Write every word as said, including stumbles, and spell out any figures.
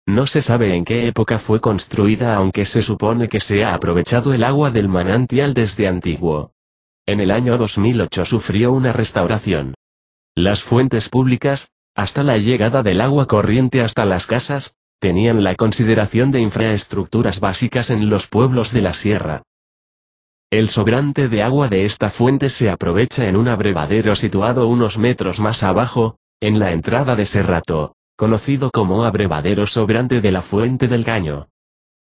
No se sabe en qué época fue construida, aunque se supone que se ha aprovechado el agua del manantial desde antiguo. En el año dos mil ocho sufrió una restauración. Las fuentes públicas, hasta la llegada del agua corriente hasta las casas, tenían la consideración de infraestructuras básicas en los pueblos de la sierra. El sobrante de agua de esta fuente se aprovecha en un abrevadero situado unos metros más abajo, en la entrada de Serrato, conocido como abrevadero sobrante de la Fuente del Caño.